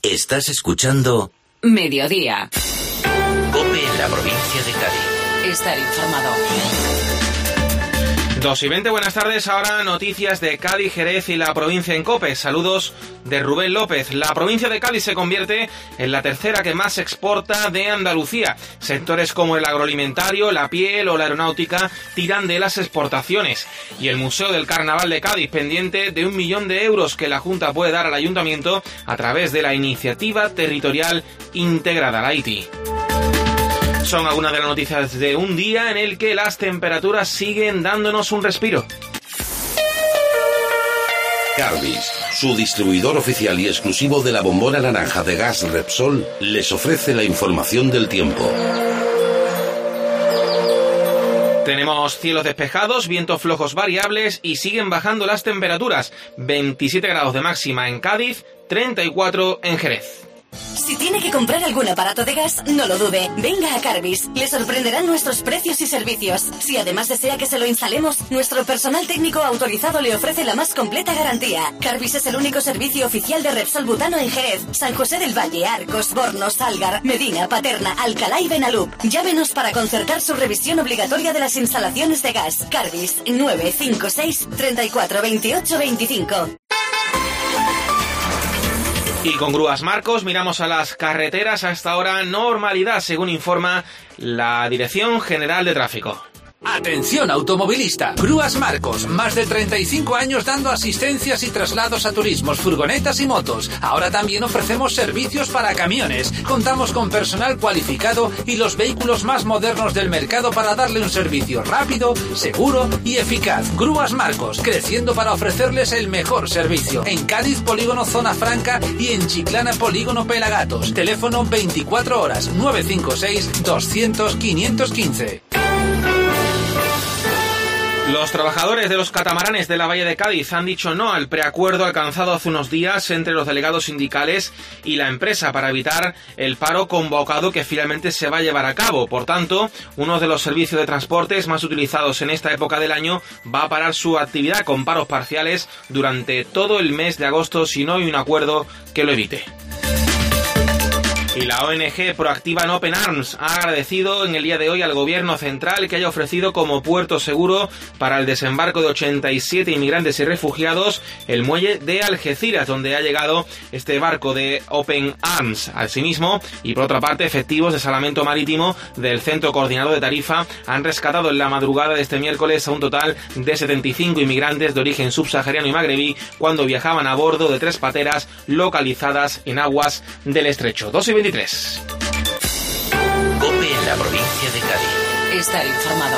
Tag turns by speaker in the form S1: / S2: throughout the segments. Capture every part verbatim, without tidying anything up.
S1: Estás escuchando
S2: Mediodía.
S1: COPE en la provincia de Cádiz.
S2: Estar informado.
S3: dos y veinte, buenas tardes. Ahora noticias de Cádiz, Jerez y la provincia en COPE. Saludos de Rubén López. La provincia de Cádiz se convierte en la tercera que más exporta de Andalucía. Sectores como el agroalimentario, la piel o la aeronáutica tiran de las exportaciones. Y el Museo del Carnaval de Cádiz, pendiente de un millón de euros que la Junta puede dar al Ayuntamiento a través de la Iniciativa Territorial Integrada, la I T I. Son algunas de las noticias de un día en el que las temperaturas siguen dándonos un respiro.
S4: Carbis, su distribuidor oficial y exclusivo de la bombona naranja de gas Repsol, les ofrece la información del tiempo.
S3: Tenemos cielos despejados, vientos flojos variables y siguen bajando las temperaturas. veintisiete grados de máxima en Cádiz, treinta y cuatro en Jerez.
S5: Si tiene que comprar algún aparato de gas, no lo dude. Venga a Carbis. Le sorprenderán nuestros precios y servicios. Si además desea que se lo instalemos, nuestro personal técnico autorizado le ofrece la más completa garantía. Carbis es el único servicio oficial de Repsol Butano en Jerez, San José del Valle, Arcos, Bornos, Algar, Medina, Paterna, Alcalá y Benalúp. Llámenos para concertar su revisión obligatoria de las instalaciones de gas. Carbis, nueve cinco seis, treinta y cuatro, veintiocho, veinticinco.
S3: Y con Grúas Marcos miramos a las carreteras. Hasta ahora normalidad, según informa la Dirección General de Tráfico.
S6: Atención automovilista, Grúas Marcos, más de treinta y cinco años dando asistencias y traslados a turismos, furgonetas y motos. Ahora también ofrecemos servicios para camiones. Contamos con personal cualificado y los vehículos más modernos del mercado para darle un servicio rápido, seguro y eficaz. Grúas Marcos, creciendo para ofrecerles el mejor servicio. En Cádiz, Polígono Zona Franca y en Chiclana, Polígono Pelagatos. Teléfono veinticuatro horas, nueve cinco seis, doscientos, quinientos quince.
S3: Los trabajadores de los catamaranes de la Bahía de Cádiz han dicho no al preacuerdo alcanzado hace unos días entre los delegados sindicales y la empresa para evitar el paro convocado que finalmente se va a llevar a cabo. Por tanto, uno de los servicios de transportes más utilizados en esta época del año va a parar su actividad con paros parciales durante todo el mes de agosto si no hay un acuerdo que lo evite. Y la O N G Proactiva en Open Arms ha agradecido en el día de hoy al gobierno central que haya ofrecido como puerto seguro para el desembarco de ochenta y siete inmigrantes y refugiados el muelle de Algeciras, donde ha llegado este barco de Open Arms. Asimismo, y por otra parte, efectivos de salvamento marítimo del Centro Coordinado de Tarifa han rescatado en la madrugada de este miércoles a un total de setenta y cinco inmigrantes de origen subsahariano y magrebí cuando viajaban a bordo de tres pateras localizadas en aguas del estrecho. dos y veintitrés.
S1: COPE en la provincia de Cádiz.
S2: Estar informado.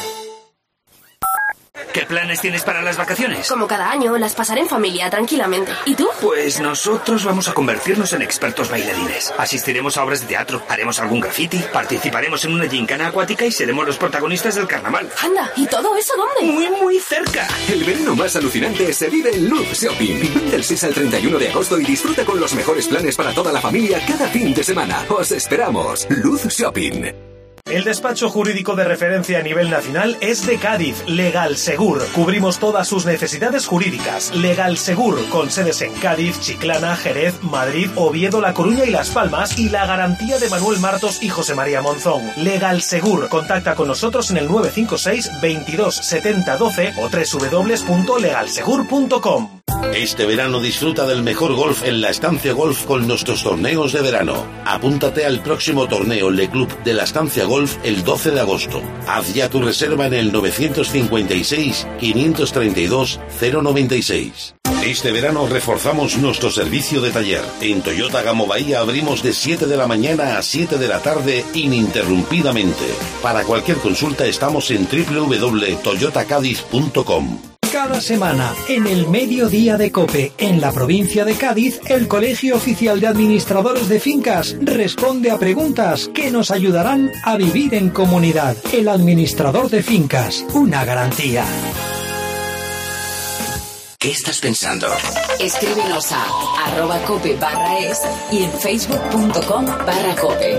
S7: ¿Qué planes tienes para las vacaciones?
S8: Como cada año, las pasaré en familia, tranquilamente. ¿Y tú?
S7: Pues nosotros vamos a convertirnos en expertos bailarines. Asistiremos a obras de teatro, haremos algún graffiti, participaremos en una gincana acuática y seremos los protagonistas del carnaval.
S8: Anda, ¿y todo eso dónde?
S7: Muy, muy cerca.
S9: El verano más alucinante se vive en Luz Shopping. Del seis al treinta y uno de agosto y disfruta con los mejores planes para toda la familia cada fin de semana. ¡Os esperamos! Luz Shopping.
S10: El despacho jurídico de referencia a nivel nacional es de Cádiz, Legal Segur. Cubrimos todas sus necesidades jurídicas. Legal Segur, con sedes en Cádiz, Chiclana, Jerez, Madrid, Oviedo, La Coruña y Las Palmas, y la garantía de Manuel Martos y José María Monzón. Legal Segur, contacta con nosotros en el nueve cinco seis, veintidós, setenta, doce o doble u doble u doble u punto legal segur punto com.
S4: Este verano disfruta del mejor golf en la Estancia Golf con nuestros torneos de verano. Apúntate al próximo torneo Le Club de la Estancia Golf el doce de agosto. Haz ya tu reserva en el nueve cinco seis, quinientos treinta y dos, cero noventa y seis. Este verano reforzamos nuestro servicio de taller. En Toyota Gamo Bahía abrimos de siete de la mañana a siete de la tarde ininterrumpidamente. Para cualquier consulta estamos en doble u doble u doble u punto toyota cádiz punto com.
S11: Cada semana, en el mediodía de COPE, en la provincia de Cádiz, el Colegio Oficial de Administradores de Fincas responde a preguntas que nos ayudarán a vivir en comunidad. El administrador de fincas, una garantía.
S1: ¿Qué estás pensando?
S2: Escríbenos a arroba cope barra es y en facebook punto com barra cope.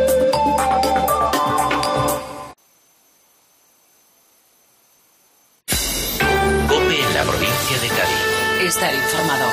S1: COPE en la provincia de Cádiz.
S2: Estar informado.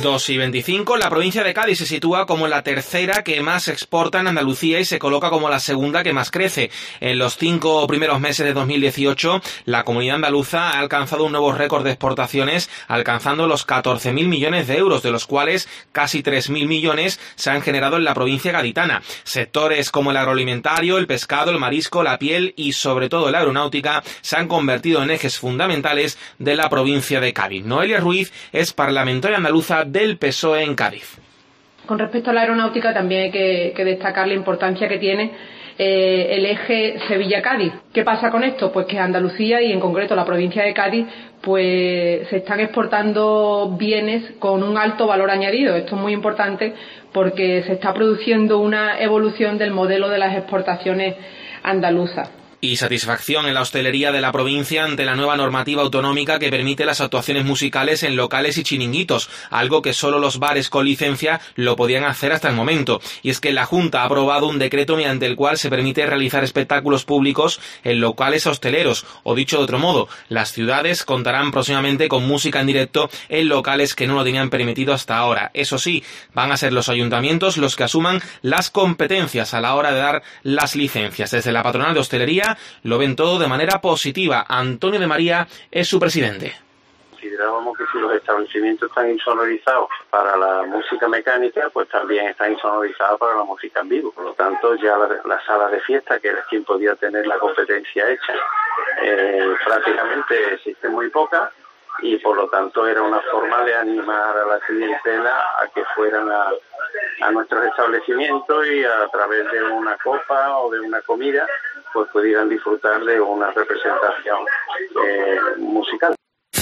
S3: dos y veinticinco, la provincia de Cádiz se sitúa como la tercera que más exporta en Andalucía y se coloca como la segunda que más crece. En los cinco primeros meses de dos mil dieciocho, la comunidad andaluza ha alcanzado un nuevo récord de exportaciones, alcanzando los catorce mil millones de euros, de los cuales casi tres mil millones se han generado en la provincia gaditana. Sectores como el agroalimentario, el pescado, el marisco, la piel y sobre todo la aeronáutica se han convertido en ejes fundamentales de la provincia de Cádiz. Noelia Ruiz es parlamentaria andaluza del P S O E en Cádiz.
S12: Con respecto a la aeronáutica también hay que, que destacar la importancia que tiene eh, el eje Sevilla-Cádiz. ¿Qué pasa con esto? Pues que Andalucía y en concreto la provincia de Cádiz pues se están exportando bienes con un alto valor añadido. Esto es muy importante porque se está produciendo una evolución del modelo de las exportaciones andaluzas.
S3: Y satisfacción en la hostelería de la provincia ante la nueva normativa autonómica que permite las actuaciones musicales en locales y chiringuitos, algo que solo los bares con licencia lo podían hacer hasta el momento. Y es que la Junta ha aprobado un decreto mediante el cual se permite realizar espectáculos públicos en locales hosteleros, o dicho de otro modo, las ciudades contarán próximamente con música en directo en locales que no lo tenían permitido hasta ahora. Eso sí, van a ser los ayuntamientos los que asuman las competencias a la hora de dar las licencias. Desde la patronal de hostelería lo ven todo de manera positiva. Antonio de María es su presidente.
S13: Considerábamos que si los establecimientos están insonorizados para la música mecánica, pues también están insonorizados para la música en vivo. Por lo tanto, ya la, la sala de fiesta, que era quien podía tener la competencia hecha, eh, prácticamente existe muy poca, y por lo tanto era una forma de animar a la clientela a que fueran a, a nuestros establecimientos y a través de una copa o de una comida pues pudieran disfrutar de una representación eh, musical.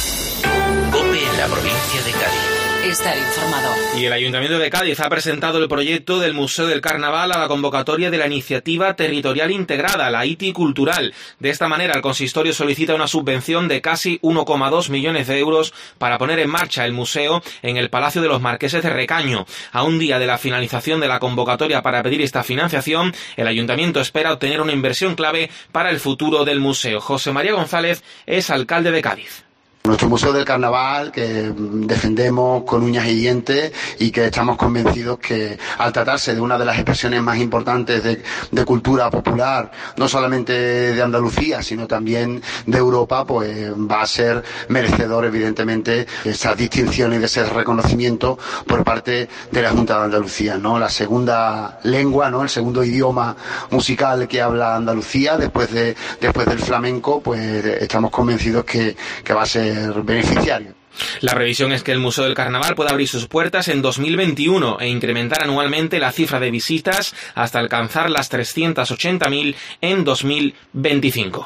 S1: COPE en la provincia de Cádiz.
S2: Estar informado.
S3: Y el Ayuntamiento de Cádiz ha presentado el proyecto del Museo del Carnaval a la convocatoria de la Iniciativa Territorial Integrada, la I T I Cultural. De esta manera, el consistorio solicita una subvención de casi uno coma dos millones de euros para poner en marcha el museo en el Palacio de los Marqueses de Recaño. A un día de la finalización de la convocatoria para pedir esta financiación, el Ayuntamiento espera obtener una inversión clave para el futuro del museo. José María González es alcalde de Cádiz.
S14: Nuestro Museo del Carnaval, que defendemos con uñas y dientes y que estamos convencidos que al tratarse de una de las expresiones más importantes de, de cultura popular, no solamente de Andalucía, sino también de Europa, pues va a ser merecedor, evidentemente, de esas distinciones y de ese reconocimiento por parte de la Junta de Andalucía, ¿no? La segunda lengua, ¿no? El segundo idioma musical que habla Andalucía, después de después del flamenco, pues estamos convencidos que, que va a ser beneficiario.
S3: La previsión es que el Museo del Carnaval pueda abrir sus puertas en dos mil veintiuno e incrementar anualmente la cifra de visitas hasta alcanzar las trescientas ochenta mil en dos mil veinticinco.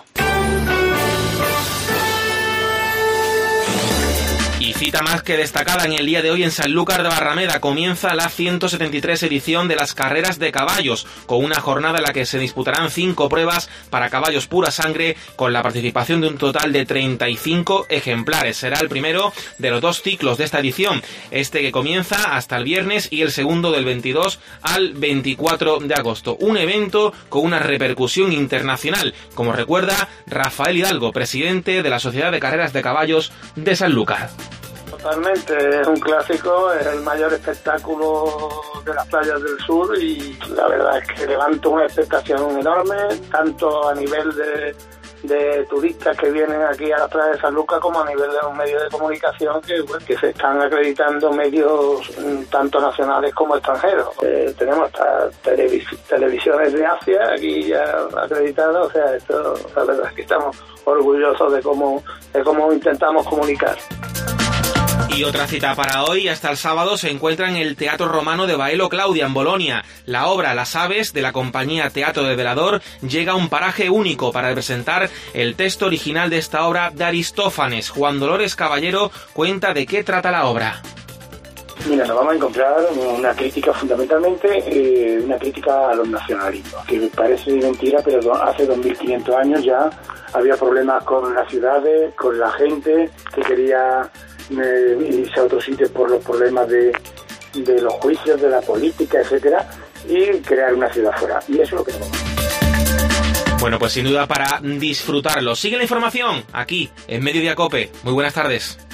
S3: Y cita más que destacada en el día de hoy en Sanlúcar de Barrameda. Comienza la ciento setenta y tres edición de las carreras de caballos, con una jornada en la que se disputarán cinco pruebas para caballos pura sangre, con la participación de un total de treinta y cinco ejemplares. Será el primero de los dos ciclos de esta edición, este que comienza hasta el viernes y el segundo del veintidós al veinticuatro de agosto. Un evento con una repercusión internacional, como recuerda Rafael Hidalgo, presidente de la Sociedad de Carreras de Caballos de Sanlúcar.
S15: Totalmente, es un clásico, es el mayor espectáculo de las playas del sur y la verdad es que levanta una expectación enorme, tanto a nivel de, de turistas que vienen aquí a las playas de Sanlúcar como a nivel de los medios de comunicación que, bueno, que se están acreditando medios tanto nacionales como extranjeros. Eh, tenemos hasta televis televisiones de Asia aquí ya acreditadas, o sea, esto, la verdad es que estamos orgullosos de cómo, de cómo intentamos comunicar.
S3: Y otra cita para hoy, hasta el sábado, se encuentra en el Teatro Romano de Baelo Claudia, en Bolonia. La obra Las Aves, de la compañía Teatro de Velador, llega a un paraje único para presentar el texto original de esta obra de Aristófanes. Juan Dolores Caballero cuenta de qué trata la obra.
S16: Mira, nos vamos a encontrar una crítica fundamentalmente, eh, una crítica a los nacionalismos, que parece mentira, pero hace dos mil quinientos años ya había problemas con las ciudades, con la gente que quería eh, irse a otros sitios por los problemas de, de los juicios, de la política, etcétera, y crear una ciudad fuera. Y eso es lo que nos vamos a hacer.
S3: Bueno, pues sin duda para disfrutarlo. Sigue la información aquí en Mediodía COPE. Muy buenas tardes.